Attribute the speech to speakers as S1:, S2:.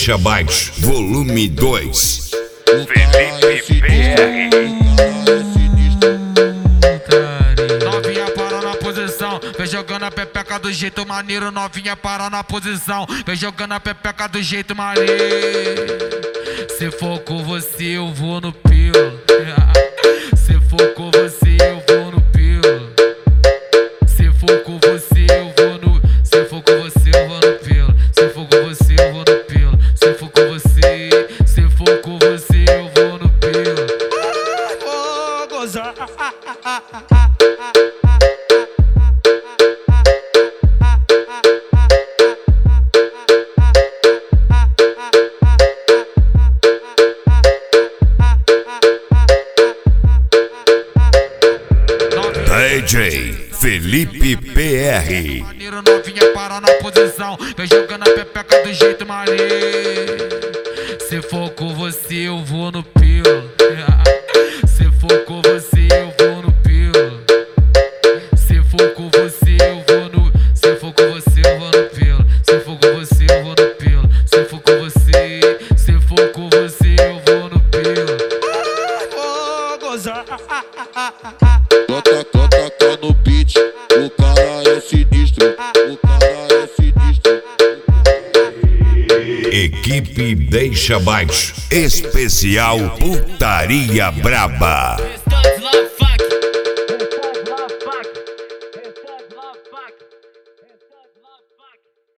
S1: Deixa Baixo, volume 2.
S2: Felipe PR.
S3: Novinha para na posição, vem jogando a pepeca do jeito maneiro. Novinha para na posição, vem jogando a pepeca do jeito maneiro. Se for com você eu vou no pelo. Se for com você eu vou no pelo. Se for com você eu vou no. Se for com você eu vou no pelo. Se for com você eu vou no pelo. Se for com você, se for com você eu vou no pelo. Vou gozar.
S1: DJ Felipe PR.
S3: Maneiro, novinha para na posição, vem jogando a pepeca do jeito maneiro. Se for com você eu vou no pelo. Se for com você eu vou no pelo. Se for com você eu vou no. Se for com você eu vou no pelo. Se for com você eu vou no pelo. Se for com você, se for com você eu vou no pelo. Vou gozar.
S4: Toca no beat, o cara é sinistro, o cara é sinistro.
S1: Equipe Deixa Baixo, especial Putaria Braba.